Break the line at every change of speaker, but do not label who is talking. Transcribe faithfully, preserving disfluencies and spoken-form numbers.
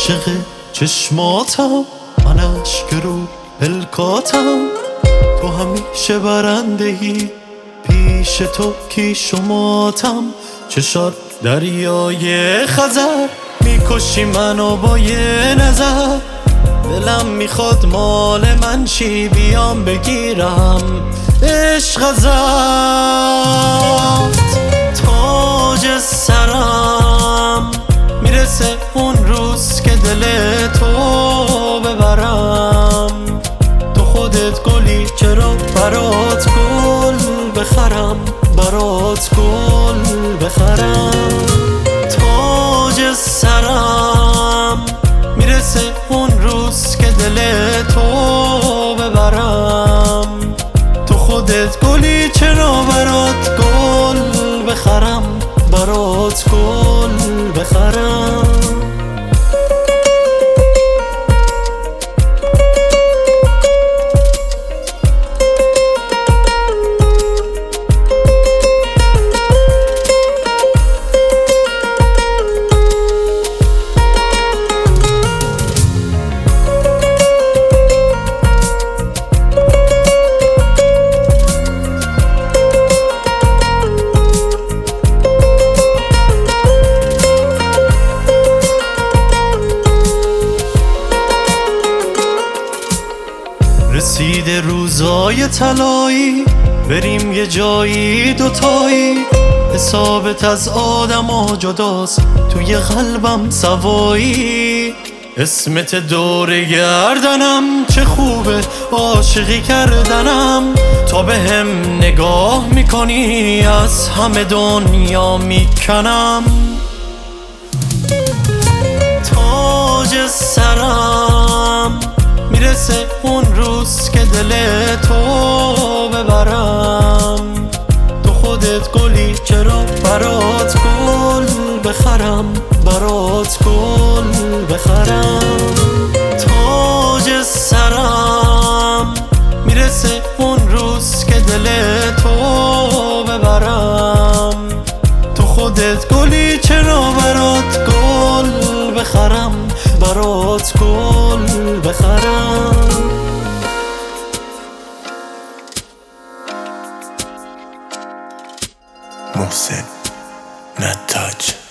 عاشق چشماتم، من اشک رو پلکاتم، تو همیشه برندهی، پیش تو کیش و ماتم. چشات دریای خزر، میکشی منو با یه نظر. دلم میخواد مال من شی، بیام بگیرم عشق ازت. تاج سرم میرسه اون روز که دل تو ببرم. تو خودت گلی چرا برات گل بخرم، برات گل بخرم. تاج سرم میرسه اون روز که دل تو ببرم. تو خودت گلی چرا برات گل بخرم، برات گل بخرم. رسیده روزای طلایی، بریم یه جایی دوتایی. حسابت از آدما جداست، توی قلبم سوایی. اسمت دور گردنم، چه خوبه عاشقی کردنم. تا به هم نگاه میکنی، از همه دنیا میکنم. تاج سرم میرسه اون روز که دل تو ببرم. تو خودت گلی چرا برات گل بخرم، برات گل بخرم. تاج سرم میرسه اون روز که دل تو ببرم. تو خودت گلی چرا برات گل بخرم، برات گل بخرم.
محسن نتاج.